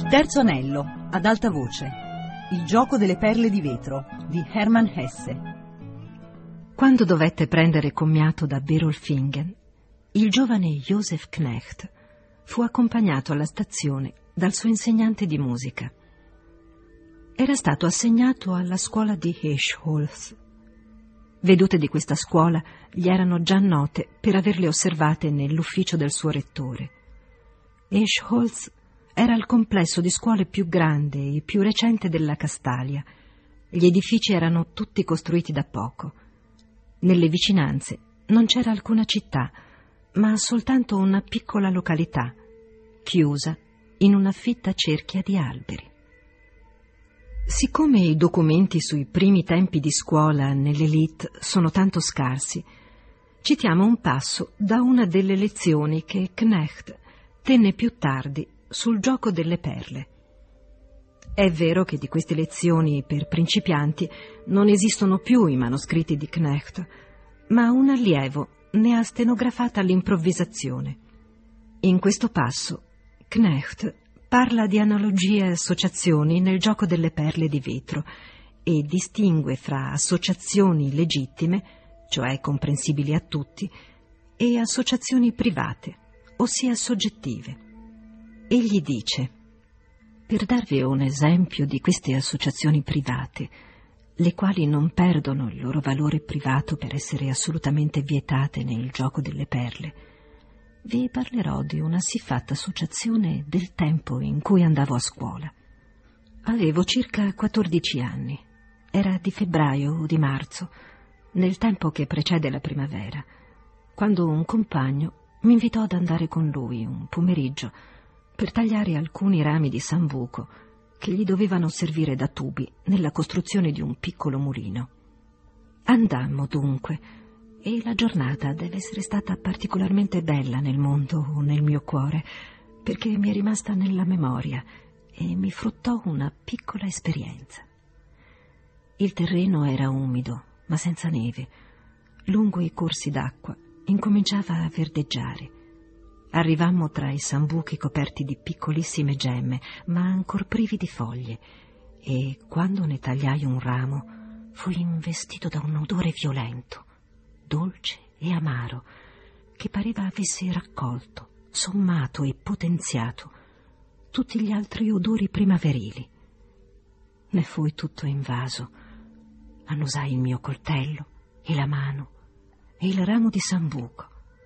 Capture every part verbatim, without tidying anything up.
Terzo anello, ad alta voce. Il gioco delle perle di vetro, di Hermann Hesse. Quando dovette prendere commiato da Berolfingen, il giovane Joseph Knecht fu accompagnato alla stazione dal suo insegnante di musica. Era stato assegnato alla scuola di Eschholz. Vedute di questa scuola gli erano già note per averle osservate nell'ufficio del suo rettore. Eschholz era il complesso di scuole più grande e più recente della Castalia. Gli edifici erano tutti costruiti da poco. Nelle vicinanze non c'era alcuna città, ma soltanto una piccola località, chiusa in una fitta cerchia di alberi. Siccome i documenti sui primi tempi di scuola nell'Elite sono tanto scarsi, citiamo un passo da una delle lezioni che Knecht tenne più tardi sul gioco delle perle. È vero che di queste lezioni per principianti non esistono più i manoscritti di Knecht, ma un allievo ne ha stenografata all'improvvisazione. In questo passo Knecht parla di analogie e associazioni nel gioco delle perle di vetro e distingue fra associazioni legittime, cioè comprensibili a tutti, e associazioni private, ossia soggettive. Egli dice: per darvi un esempio di queste associazioni private, le quali non perdono il loro valore privato per essere assolutamente vietate nel gioco delle perle, vi parlerò di una siffatta associazione del tempo in cui andavo a scuola. Avevo circa quattordici anni. Era di febbraio o di marzo, nel tempo che precede la primavera, quando un compagno mi invitò ad andare con lui un pomeriggio per tagliare alcuni rami di sambuco che gli dovevano servire da tubi nella costruzione di un piccolo mulino. Andammo dunque, e la giornata deve essere stata particolarmente bella nel mondo o nel mio cuore, perché mi è rimasta nella memoria e mi fruttò una piccola esperienza. Il terreno era umido, ma senza neve. Lungo i corsi d'acqua incominciava a verdeggiare. Arrivammo tra i sambuchi coperti di piccolissime gemme, ma ancor privi di foglie, e quando ne tagliai un ramo fui investito da un odore violento, dolce e amaro, che pareva avesse raccolto, sommato e potenziato tutti gli altri odori primaverili. Ne fui tutto invaso. Annusai il mio coltello e la mano e il ramo di sambuco.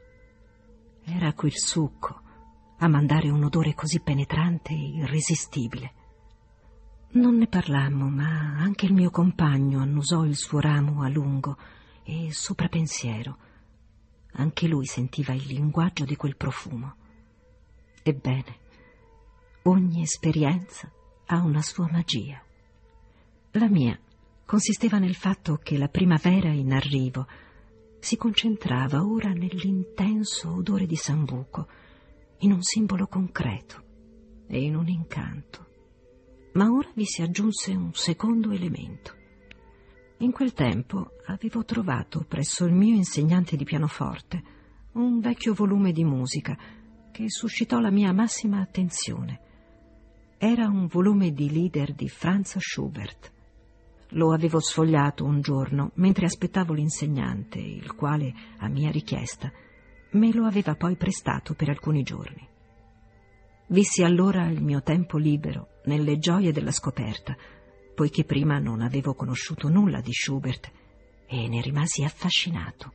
Era quel succo a mandare un odore così penetrante e irresistibile. Non ne parlammo, ma anche il mio compagno annusò il suo ramo a lungo e sopra pensiero. Anche lui sentiva il linguaggio di quel profumo. Ebbene, ogni esperienza ha una sua magia. La mia consisteva nel fatto che la primavera in arrivo si concentrava ora nell'intenso odore di sambuco, in un simbolo concreto e in un incanto. Ma ora vi si aggiunse un secondo elemento. In quel tempo avevo trovato presso il mio insegnante di pianoforte un vecchio volume di musica che suscitò la mia massima attenzione. Era un volume di lieder di Franz Schubert. Lo avevo sfogliato un giorno mentre aspettavo l'insegnante, il quale, a mia richiesta, me lo aveva poi prestato per alcuni giorni. Vissi allora il mio tempo libero nelle gioie della scoperta, poiché prima non avevo conosciuto nulla di Schubert e ne rimasi affascinato.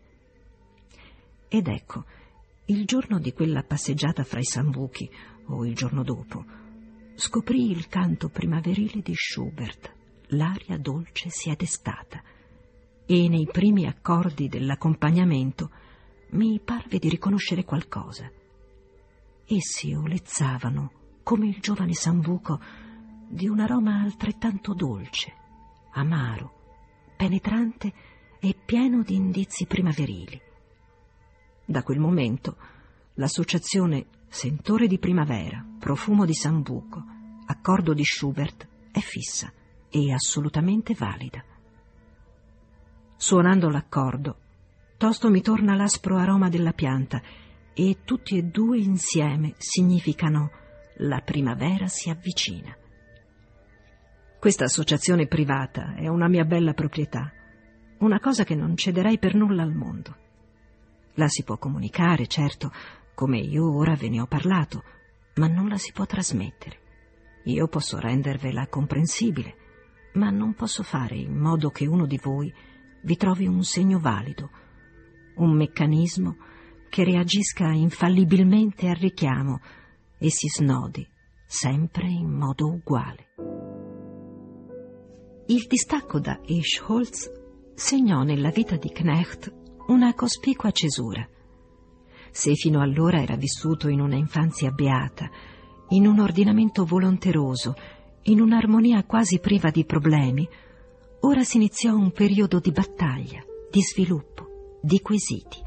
Ed ecco, il giorno di quella passeggiata fra i sambuchi, o il giorno dopo, scoprì il canto primaverile di Schubert. L'aria dolce si è destata e nei primi accordi dell'accompagnamento mi parve di riconoscere qualcosa. Essi olezzavano, come il giovane sambuco, di un aroma altrettanto dolce, amaro, penetrante e pieno di indizi primaverili. Da quel momento l'associazione sentore di primavera, profumo di sambuco, accordo di Schubert è fissa e assolutamente valida. Suonando l'accordo, tosto mi torna l'aspro aroma della pianta e tutti e due insieme significano la primavera si avvicina. Questa associazione privata è una mia bella proprietà, una cosa che non cederei per nulla al mondo. La si può comunicare, certo, come io ora ve ne ho parlato, ma non la si può trasmettere. Io posso rendervela comprensibile, ma non posso fare in modo che uno di voi vi trovi un segno valido, un meccanismo che reagisca infallibilmente al richiamo e si snodi sempre in modo uguale. Il distacco da Eschholz segnò nella vita di Knecht una cospicua cesura. Se fino allora era vissuto in una infanzia beata, in un ordinamento volonteroso, in un'armonia quasi priva di problemi, ora si iniziò un periodo di battaglia, di sviluppo, di quesiti.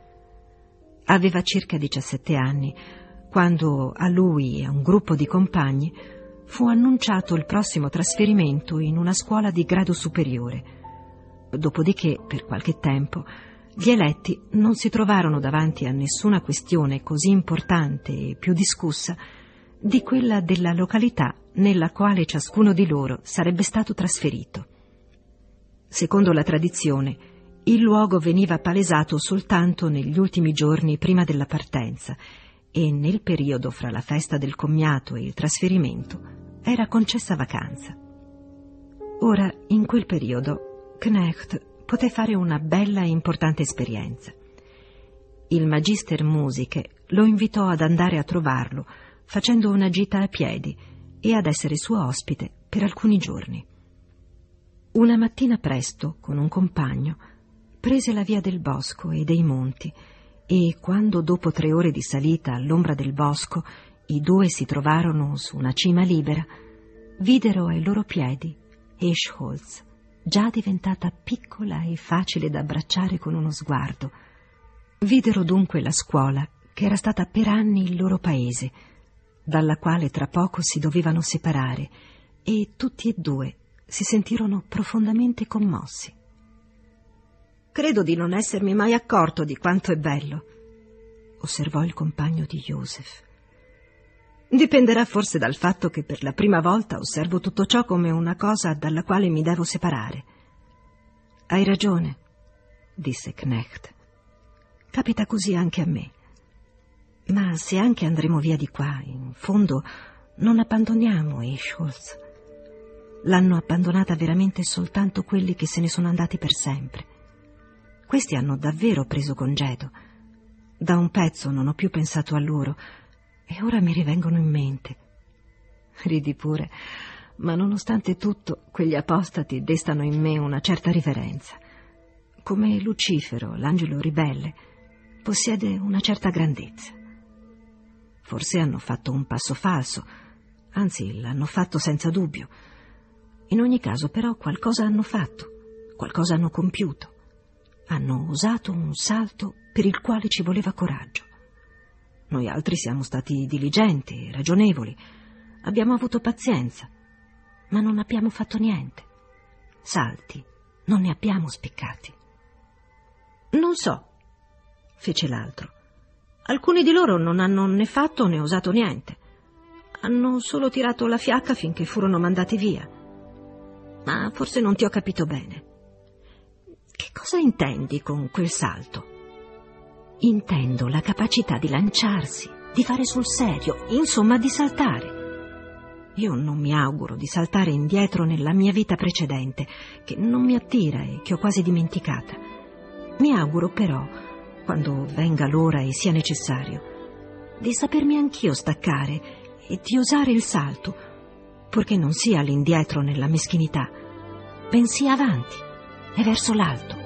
Aveva circa diciassette anni quando a lui e a un gruppo di compagni fu annunciato il prossimo trasferimento in una scuola di grado superiore. Dopodiché, per qualche tempo, gli eletti non si trovarono davanti a nessuna questione così importante e più discussa di quella della località nella quale ciascuno di loro sarebbe stato trasferito. Secondo la tradizione, il luogo veniva palesato soltanto negli ultimi giorni prima della partenza e nel periodo fra la festa del commiato e il trasferimento era concessa vacanza. Ora, in quel periodo, Knecht poté fare una bella e importante esperienza. Il Magister Musiche lo invitò ad andare a trovarlo facendo una gita a piedi e ad essere suo ospite per alcuni giorni. Una mattina presto, con un compagno, prese la via del bosco e dei monti e quando dopo tre ore di salita all'ombra del bosco i due si trovarono su una cima libera, videro ai loro piedi Eschholz, già diventata piccola e facile da abbracciare con uno sguardo. Videro dunque la scuola che era stata per anni il loro paese, dalla quale tra poco si dovevano separare, e tutti e due si sentirono profondamente commossi. «Credo di non essermi mai accorto di quanto è bello», osservò il compagno di Joseph. «Dipenderà forse dal fatto che per la prima volta osservo tutto ciò come una cosa dalla quale mi devo separare». «Hai ragione», disse Knecht. «Capita così anche a me. Ma se anche andremo via di qua, in fondo non abbandoniamo Eschholz. L'hanno abbandonata veramente soltanto quelli che se ne sono andati per sempre. Questi hanno davvero preso congedo. Da un pezzo non ho più pensato a loro e ora mi rivengono in mente». Ridi pure, ma nonostante tutto quegli apostati destano in me una certa riverenza. Come Lucifero, l'angelo ribelle, possiede una certa grandezza. Forse hanno fatto un passo falso, anzi l'hanno fatto senza dubbio. In ogni caso però qualcosa hanno fatto, qualcosa hanno compiuto. Hanno osato un salto per il quale ci voleva coraggio. Noi altri siamo stati diligenti, ragionevoli, abbiamo avuto pazienza, ma non abbiamo fatto niente. Salti non ne abbiamo spiccati. «Non so», fece l'altro. «Alcuni di loro non hanno né fatto né osato niente. Hanno solo tirato la fiacca finché furono mandati via. Ma forse non ti ho capito bene. Che cosa intendi con quel salto?» «Intendo la capacità di lanciarsi, di fare sul serio, insomma di saltare. Io non mi auguro di saltare indietro nella mia vita precedente, che non mi attira e che ho quasi dimenticata. Mi auguro però, quando venga l'ora e sia necessario, di sapermi anch'io staccare e di osare il salto, purché non sia all'indietro nella meschinità, bensì avanti e verso l'alto».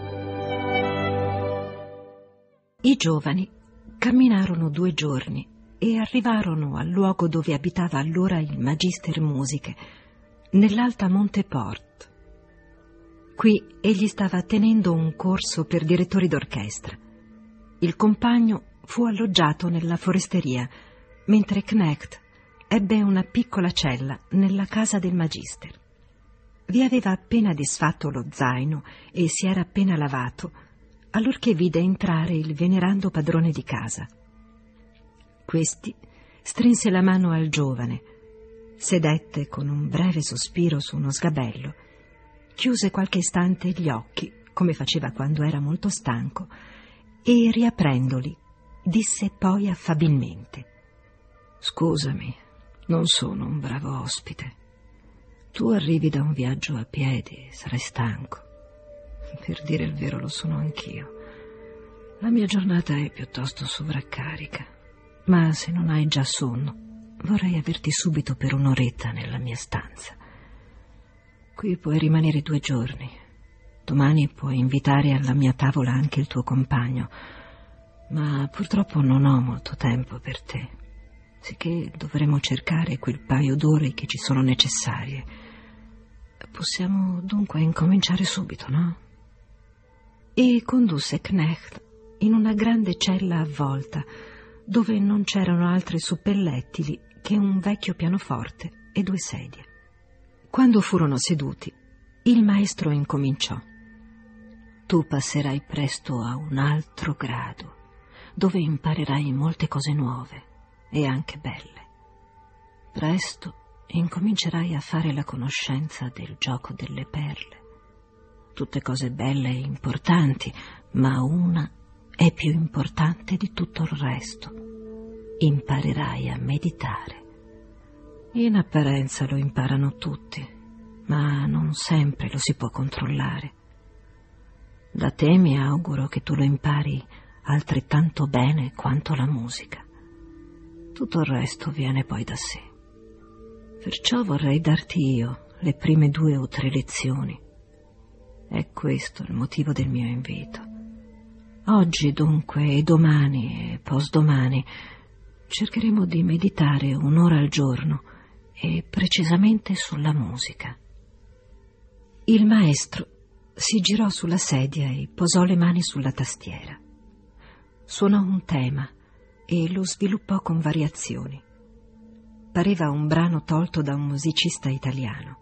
I giovani camminarono due giorni e arrivarono al luogo dove abitava allora il Magister Musiche, nell'alta Monteport. Qui egli stava tenendo un corso per direttori d'orchestra. Il compagno fu alloggiato nella foresteria, mentre Knecht ebbe una piccola cella nella casa del Magister. Vi aveva appena disfatto lo zaino e si era appena lavato, allorché vide entrare il venerando padrone di casa. Questi strinse la mano al giovane, sedette con un breve sospiro su uno sgabello, chiuse qualche istante gli occhi, come faceva quando era molto stanco, e riaprendoli, disse poi affabilmente: «Scusami, non sono un bravo ospite. Tu arrivi da un viaggio a piedi, sarai stanco. Per dire il vero lo sono anch'io. La mia giornata è piuttosto sovraccarica, ma se non hai già sonno, vorrei averti subito per un'oretta nella mia stanza. Qui puoi rimanere due giorni. Domani puoi invitare alla mia tavola anche il tuo compagno, ma purtroppo non ho molto tempo per te, sicché dovremo cercare quel paio d'ore che ci sono necessarie. Possiamo dunque incominciare subito, no?» E condusse Knecht in una grande cella avvolta, dove non c'erano altri suppellettili che un vecchio pianoforte e due sedie. Quando furono seduti, il maestro incominciò: «Tu passerai presto a un altro grado, dove imparerai molte cose nuove e anche belle. Presto incomincerai a fare la conoscenza del gioco delle perle. Tutte cose belle e importanti, ma una è più importante di tutto il resto. Imparerai a meditare. In apparenza lo imparano tutti, ma non sempre lo si può controllare. Da te mi auguro che tu lo impari altrettanto bene quanto la musica. Tutto il resto viene poi da sé. Perciò vorrei darti io le prime due o tre lezioni. È questo il motivo del mio invito. Oggi dunque e domani e postdomani cercheremo di meditare un'ora al giorno e precisamente sulla musica». Il maestro si girò sulla sedia e posò le mani sulla tastiera. Suonò un tema e lo sviluppò con variazioni. Pareva un brano tolto da un musicista italiano.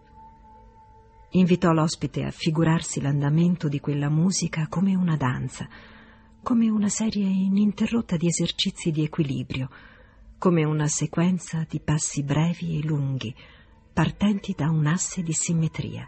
Invitò l'ospite a figurarsi l'andamento di quella musica come una danza, come una serie ininterrotta di esercizi di equilibrio, come una sequenza di passi brevi e lunghi, partenti da un asse di simmetria,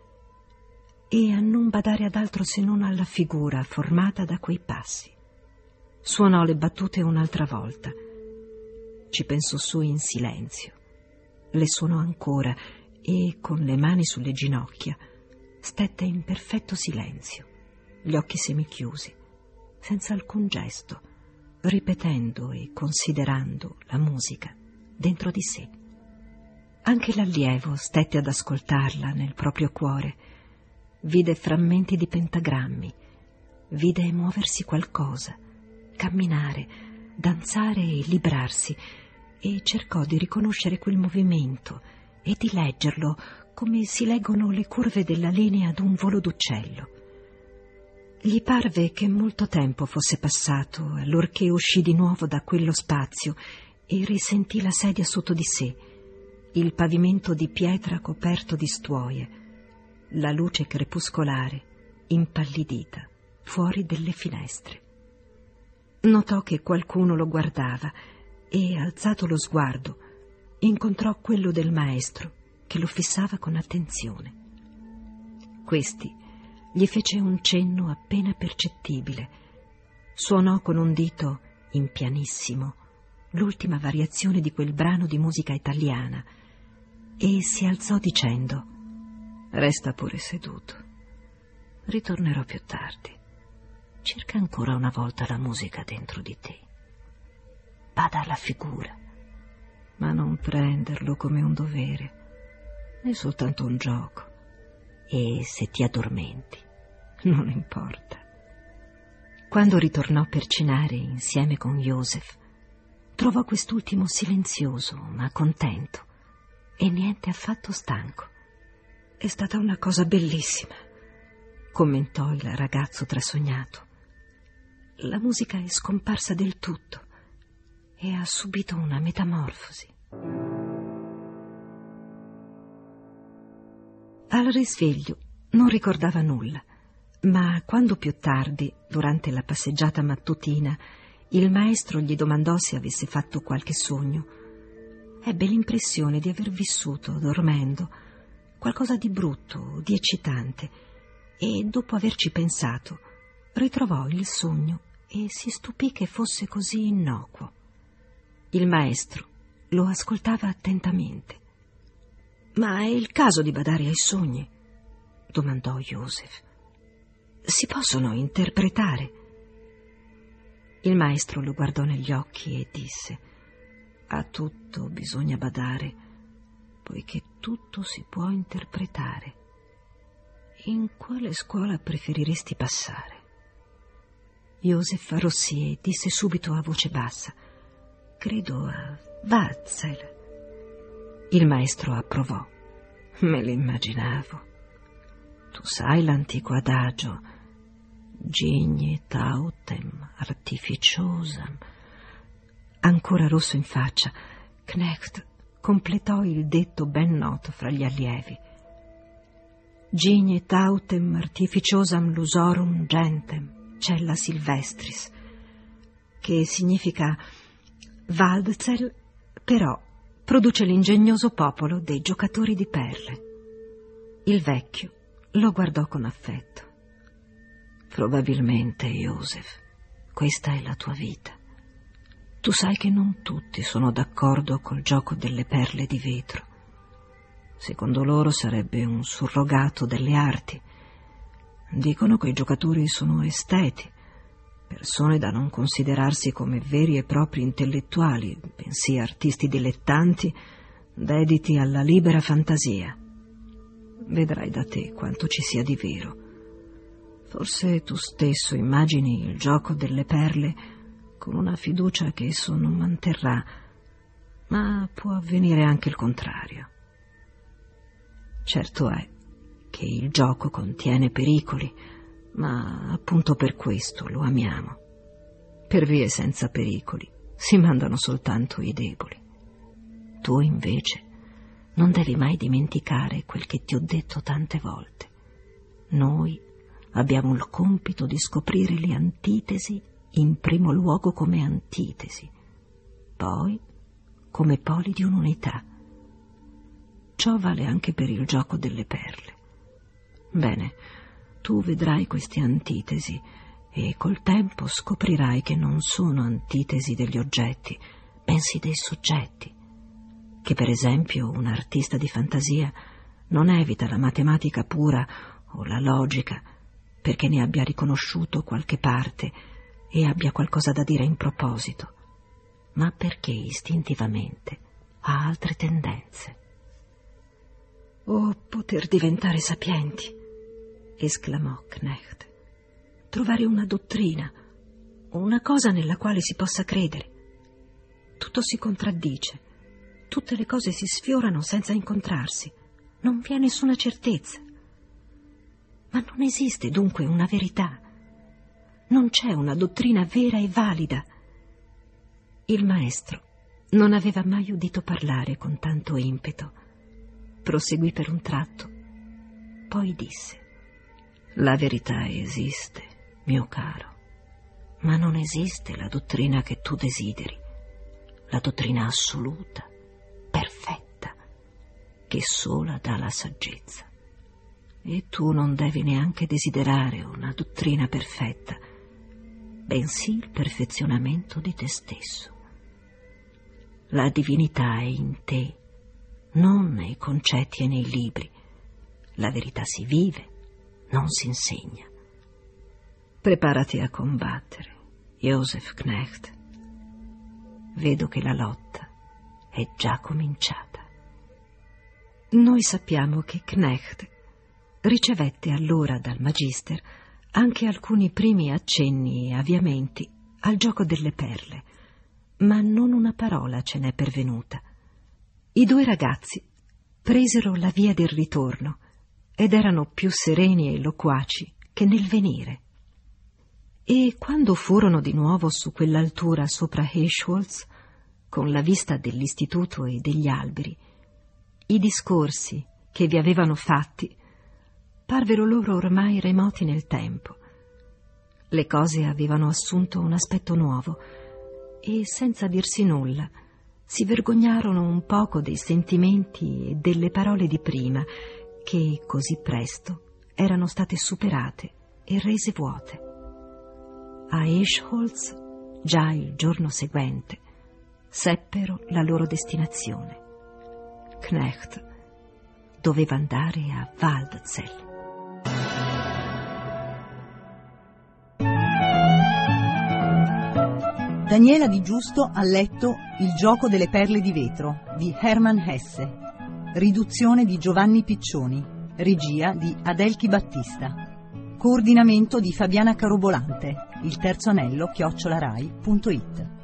e a non badare ad altro se non alla figura formata da quei passi. Suonò le battute un'altra volta. Ci pensò su in silenzio. Le suonò ancora e, con le mani sulle ginocchia, stette in perfetto silenzio, gli occhi semichiusi, senza alcun gesto, ripetendo e considerando la musica dentro di sé. Anche l'allievo stette ad ascoltarla nel proprio cuore. Vide frammenti di pentagrammi, vide muoversi qualcosa, camminare, danzare e librarsi, e cercò di riconoscere quel movimento e di leggerlo come si leggono le curve della linea ad un volo d'uccello. Gli parve che molto tempo fosse passato allorché uscì di nuovo da quello spazio e risentì la sedia sotto di sé, il pavimento di pietra coperto di stuoie, la luce crepuscolare impallidita fuori delle finestre. Notò che qualcuno lo guardava e, alzato lo sguardo, incontrò quello del maestro che lo fissava con attenzione. Questi gli fece un cenno appena percettibile. Suonò con un dito, in pianissimo, l'ultima variazione di quel brano di musica italiana e si alzò dicendo: «Resta pure seduto. Ritornerò più tardi. Cerca ancora una volta la musica dentro di te. Bada alla figura, ma non prenderlo come un dovere. È soltanto un gioco. E se ti addormenti, non importa». Quando ritornò per cenare insieme con Joseph, trovò quest'ultimo silenzioso ma contento e niente affatto stanco. «È stata una cosa bellissima», commentò il ragazzo trasognato. «La musica è scomparsa del tutto e ha subito una metamorfosi». Al risveglio non ricordava nulla, ma quando più tardi, durante la passeggiata mattutina, Il maestro gli domandò se avesse fatto qualche sogno. Ebbe l'impressione di aver vissuto, dormendo, qualcosa di brutto, di eccitante, e dopo averci pensato, ritrovò il sogno e si stupì che fosse così innocuo. Il maestro lo ascoltava attentamente. «Ma è il caso di badare ai sogni?» domandò Joseph. «Si possono interpretare?» Il maestro lo guardò negli occhi e disse: «A tutto bisogna badare, poiché tutto si può interpretare. In quale scuola preferiresti passare?» Joseph arrossì e disse subito a voce bassa: «Credo a Wälzel». Il maestro approvò. «Me l'immaginavo. Tu sai l'antico adagio: Gigni autem artificiosam». Ancora rosso in faccia, Knecht completò il detto ben noto fra gli allievi: Gigni autem artificiosam lusorum gentem cella silvestris, che significa: Wälzel però produce l'ingegnoso popolo dei giocatori di perle. Il vecchio lo guardò con affetto. «Probabilmente, Joseph, questa è la tua vita. Tu sai che non tutti sono d'accordo col gioco delle perle di vetro. Secondo loro sarebbe un surrogato delle arti. Dicono che i giocatori sono esteti, persone da non considerarsi come veri e propri intellettuali, bensì artisti dilettanti dediti alla libera fantasia. Vedrai da te quanto ci sia di vero. Forse tu stesso immagini il gioco delle perle con una fiducia che esso non manterrà, ma può avvenire anche il contrario. Certo è che il gioco contiene pericoli, ma appunto per questo lo amiamo. Per vie senza pericoli si mandano soltanto i deboli. Tu invece non devi mai dimenticare quel che ti ho detto tante volte. Noi abbiamo il compito di scoprire le antitesi in primo luogo come antitesi, poi come poli di un'unità. Ciò vale anche per il gioco delle perle. Bene, tu vedrai queste antitesi e col tempo scoprirai che non sono antitesi degli oggetti, bensì dei soggetti, che per esempio un artista di fantasia non evita la matematica pura o la logica perché ne abbia riconosciuto qualche parte e abbia qualcosa da dire in proposito, ma perché istintivamente ha altre tendenze. «Oh, poter diventare sapienti!» esclamò Knecht. «Trovare una dottrina, una cosa nella quale si possa credere. Tutto si contraddice, tutte le cose si sfiorano senza incontrarsi, non vi è nessuna certezza. Ma non esiste dunque una verità. Non c'è una dottrina vera e valida». Il maestro non aveva mai udito parlare con tanto impeto. Proseguì per un tratto, poi disse: «La verità esiste, mio caro, ma non esiste la dottrina che tu desideri, la dottrina assoluta, perfetta, che sola dà la saggezza. E tu non devi neanche desiderare una dottrina perfetta, bensì il perfezionamento di te stesso. La divinità è in te, non nei concetti e nei libri. La verità si vive, non si insegna. Preparati a combattere, Joseph Knecht. Vedo che la lotta è già cominciata». Noi sappiamo che Knecht ricevette allora dal magister anche alcuni primi accenni e avviamenti al gioco delle perle, ma non una parola ce n'è pervenuta. I due ragazzi presero la via del ritorno ed erano più sereni e loquaci che nel venire. E quando furono di nuovo su quell'altura sopra Hirschholz, con la vista dell'istituto e degli alberi, i discorsi che vi avevano fatti parvero loro ormai remoti nel tempo. Le cose avevano assunto un aspetto nuovo e, senza dirsi nulla, si vergognarono un poco dei sentimenti e delle parole di prima che, così presto, erano state superate e rese vuote. A Eschholz, già il giorno seguente, seppero la loro destinazione. Knecht doveva andare a Waldzell. Daniela Di Giusto ha letto Il gioco delle perle di vetro di Hermann Hesse, riduzione di Giovanni Piccioni, regia di Adelchi Battista, coordinamento di Fabiana Carobolante, il terzo anello chiocciola rai punto it.